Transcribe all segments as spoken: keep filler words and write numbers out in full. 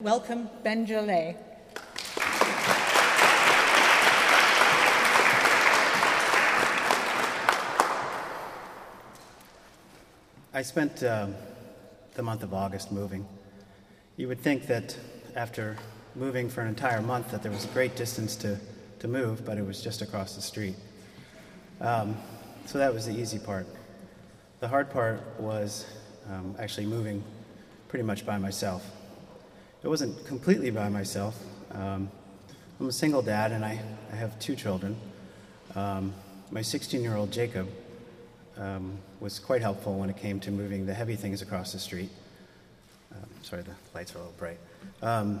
Welcome, Ben Jolet. I spent um, the month of August moving. You would think that after moving for an entire month that there was a great distance to, to move, but it was just across the street. Um, so that was the easy part. The hard part was um, actually moving pretty much by myself. It wasn't completely by myself. Um, I'm a single dad, and I, I have two children. Um, my sixteen-year-old Jacob um, was quite helpful when it came to moving the heavy things across the street. Um, sorry, the lights are a little bright. Um,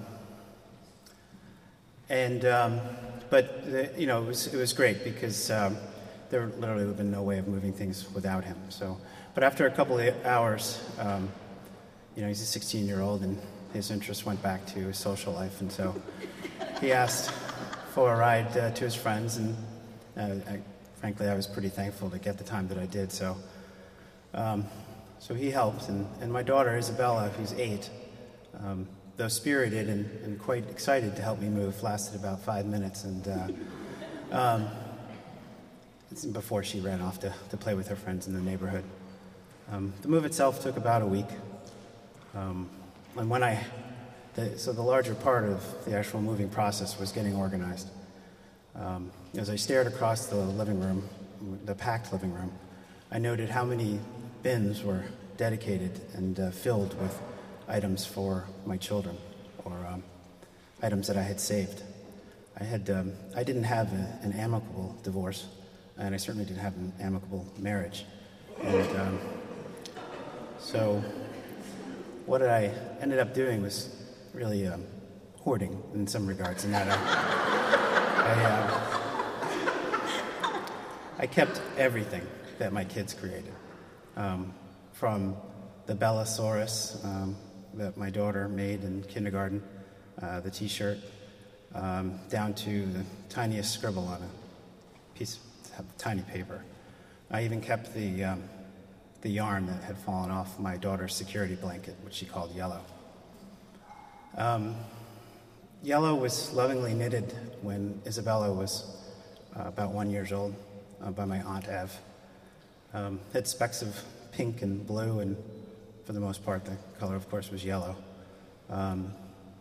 and um, but the, you know, it was it was great because um, there literally would have been no way of moving things without him. So, but after a couple of hours, um, you know, he's a sixteen-year-old, and his interest went back to his social life, and so he asked for a ride uh, to his friends, and uh, I, frankly, I was pretty thankful to get the time that I did. So, um, so he helped, and, and my daughter Isabella, who's eight, um, though spirited and, and quite excited to help me move, lasted about five minutes, and uh, um, before she ran off to, to play with her friends in the neighborhood. Um, the move itself took about a week. Um, And when I, the, so the larger part of the actual moving process was getting organized. Um, as I stared across the living room, the packed living room, I noted how many bins were dedicated and uh, filled with items for my children, or um, items that I had saved. I had, um, I didn't have a, an amicable divorce, and I certainly didn't have an amicable marriage. And um, so. What I ended up doing was really um, hoarding in some regards, in that I, I, uh, I kept everything that my kids created, um, from the Bellasaurus um, that my daughter made in kindergarten, uh, the T-shirt, um, down to the tiniest scribble on a piece of tiny paper. I even kept the um, the yarn that had fallen off my daughter's security blanket, which she called Yellow. Um, Yellow was lovingly knitted when Isabella was uh, about one years old uh, by my Aunt Ev. Um, had specks of pink and blue, and for the most part, the color, of course, was yellow. Um,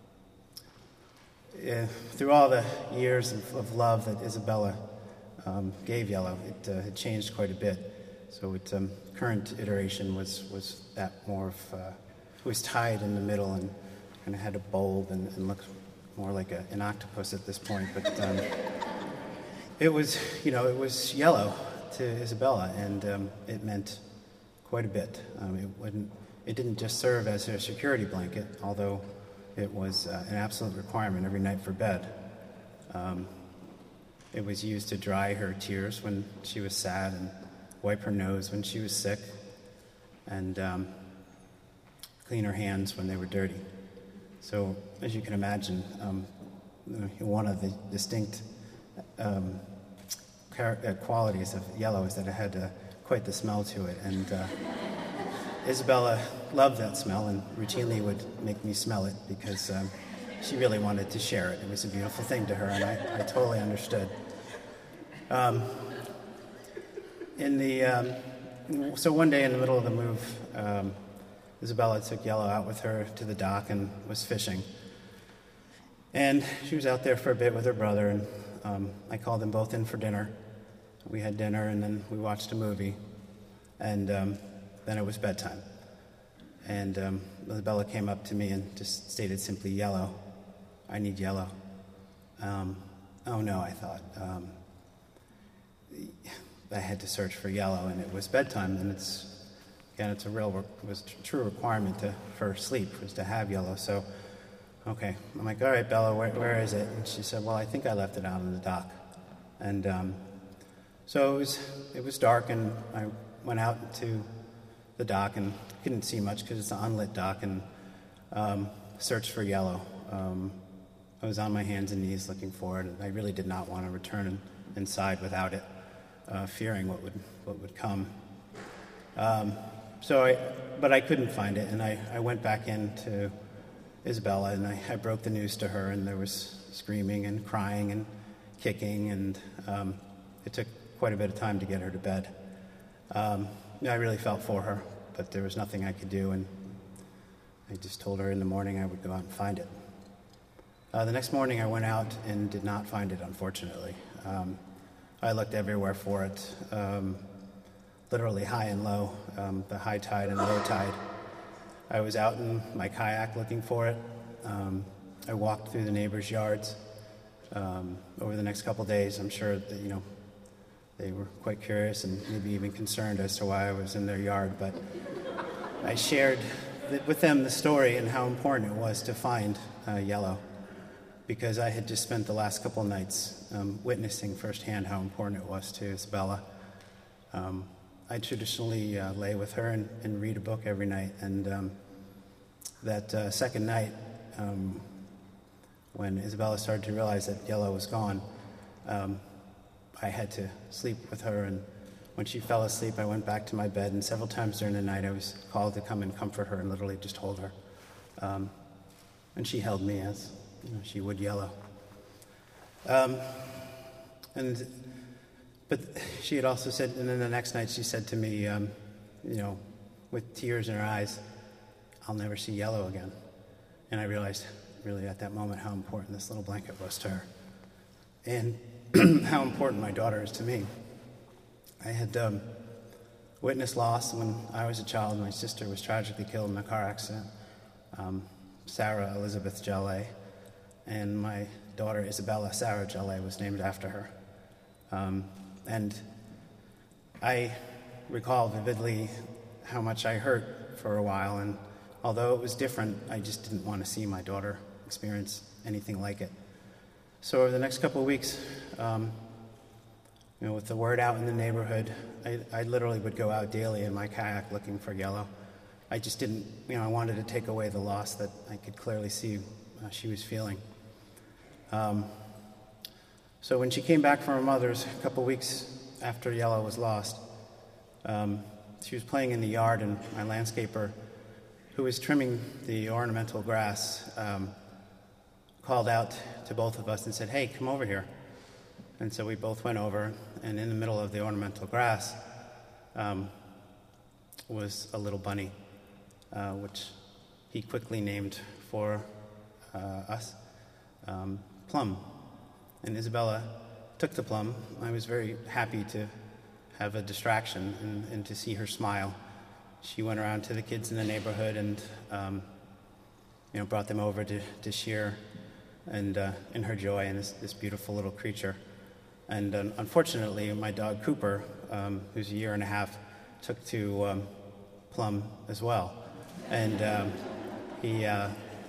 eh, through all the years of, of love that Isabella um, gave Yellow, it uh, had changed quite a bit. So its um, current iteration was, was that more of, uh, it was tied in the middle and kind of had a bulb and, and looked more like a, an octopus at this point. But um, it was, you know, it was yellow to Isabella, and um, it meant quite a bit. Um, it wouldn't, it didn't just serve as her security blanket, although it was uh, an absolute requirement every night for bed. Um, it was used to dry her tears when she was sad, and wipe her nose when she was sick, and um, clean her hands when they were dirty. So, as you can imagine, um, one of the distinct um, char- uh, qualities of Yellow is that it had uh, quite the smell to it, and uh, Isabella loved that smell and routinely would make me smell it because um, she really wanted to share it. It was a beautiful thing to her, and I, I totally understood. Um, In the um, so one day in the middle of the move, um, Isabella took Yellow out with her to the dock and was fishing. And she was out there for a bit with her brother, and um, I called them both in for dinner. We had dinner, and then we watched a movie, and um, then it was bedtime. And um, Isabella came up to me and just stated simply, "Yellow, I need Yellow." Um, oh no, I thought. Um, I had to search for Yellow, and it was bedtime, and it's, again, it's a real, it was a true requirement to, for sleep, was to have Yellow. So, okay, I'm like, all right, Bella, where, where is it? And she said, well, I think I left it out on the dock. And um, so it was, it was dark, and I went out to the dock and couldn't see much because it's an unlit dock, and um, searched for Yellow. Um, I was on my hands and knees looking for it, and I really did not want to return in, inside without it. Uh, fearing what would what would come. Um, so I, but I couldn't find it, and I, I went back into Isabella, and I, I broke the news to her, and there was screaming and crying and kicking, and um, it took quite a bit of time to get her to bed. Um, I really felt for her, but there was nothing I could do, and I just told her in the morning I would go out and find it. Uh, the next morning I went out and did not find it, unfortunately. Um, I looked everywhere for it, um, literally high and low, um, the high tide and low tide. I was out in my kayak looking for it. Um, I walked through the neighbors' yards. Um, over the next couple days, I'm sure that, you know, they were quite curious and maybe even concerned as to why I was in their yard, but I shared th- with them the story and how important it was to find uh, Yellow, because I had just spent the last couple nights um, witnessing firsthand how important it was to Isabella. Um, I traditionally uh, lay with her and, and read a book every night, and um, that uh, second night, um, when Isabella started to realize that Yellow was gone, um, I had to sleep with her, and when she fell asleep, I went back to my bed, and several times during the night I was called to come and comfort her and literally just hold her. Um, and she held me as, you know, she would Yellow. Um, and But she had also said, and then the next night she said to me, um, you know, with tears in her eyes, "I'll never see Yellow again." And I realized really at that moment how important this little blanket was to her, and how important my daughter is to me. I had um, witnessed loss when I was a child. My sister was tragically killed in a car accident, um, Sarah Elizabeth Jallet, and my daughter Isabella Sarah Jallet was named after her. Um, And I recall vividly how much I hurt for a while, and although it was different, I just didn't want to see my daughter experience anything like it. So over the next couple of weeks, um, you know, with the word out in the neighborhood, I, I literally would go out daily in my kayak looking for Yellow. I just didn't, you know, I wanted to take away the loss that I could clearly see uh, she was feeling. Um, So when she came back from her mother's a couple weeks after Yellow was lost, um, she was playing in the yard, and my landscaper, who was trimming the ornamental grass, um, called out to both of us and said, "Hey, come over here." And so we both went over, and in the middle of the ornamental grass um, was a little bunny, uh, which he quickly named for uh, us, um, Plum. And Isabella took the Plum. I was very happy to have a distraction and, and to see her smile. She went around to the kids in the neighborhood and, um, you know, brought them over to, to share and uh, in her joy in this, this beautiful little creature. And um, unfortunately, my dog Cooper, um, who's a year and a half, took to um, Plum as well, and um, he uh,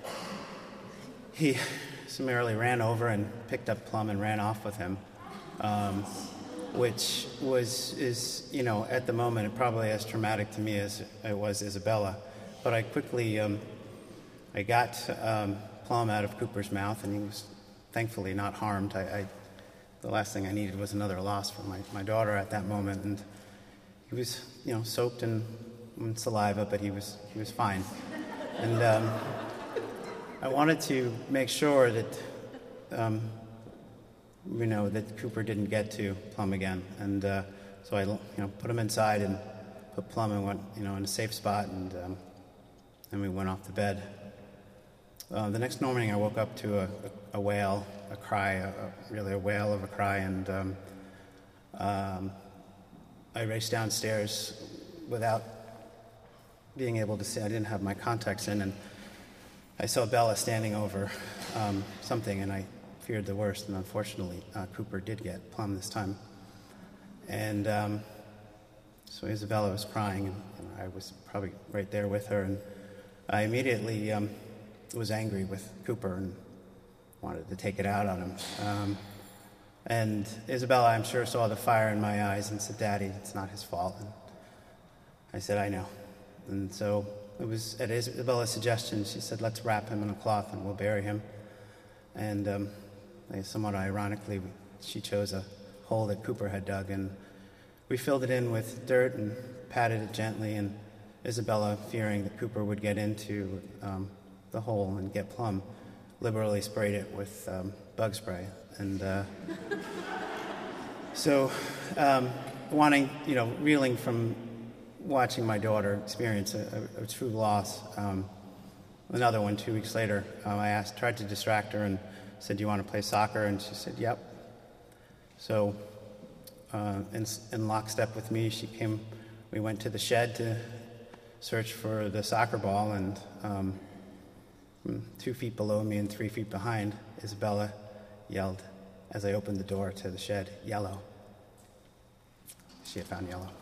he. summarily ran over and picked up Plum and ran off with him, um, which was, is, you know, at the moment, probably as traumatic to me as it was Isabella. But I quickly, um, I got um, Plum out of Cooper's mouth, and he was thankfully not harmed. I, I, the last thing I needed was another loss for my, my daughter at that moment, and he was, you know, soaked in, in saliva, but he was, he was fine. And um, I wanted to make sure that, um, you know, that Cooper didn't get to Plum again, and uh, so I, you know, put him inside and put Plum in, one, you know, in a safe spot, and um, then we went off to bed. Uh, the next morning, I woke up to a, a, a wail, a cry, a, a, really a wail of a cry, and um, um, I raced downstairs without being able to see. I didn't have my contacts in, and I saw Bella standing over um, something, and I feared the worst, and unfortunately, uh, Cooper did get Plum this time. And um, so Isabella was crying, and, and I was probably right there with her, and I immediately um, was angry with Cooper and wanted to take it out on him. Um, and Isabella, I'm sure, saw the fire in my eyes and said, "Daddy, it's not his fault." And I said, "I know." And so it was at Isabella's suggestion. She said, "Let's wrap him in a cloth and we'll bury him." And um, somewhat ironically, she chose a hole that Cooper had dug, and we filled it in with dirt and patted it gently. And Isabella, fearing that Cooper would get into um, the hole and get plumb, liberally sprayed it with um, bug spray. And uh, so, um, wanting, you know, reeling from watching my daughter experience a, a, a true loss. Um, another one, two weeks later, um, I asked, tried to distract her and said, "Do you want to play soccer?" And she said, "Yep." So, uh, in, in lockstep with me, she came. We went to the shed to search for the soccer ball, and um, two feet below me and three feet behind, Isabella yelled as I opened the door to the shed, "Yellow." She had found yellow.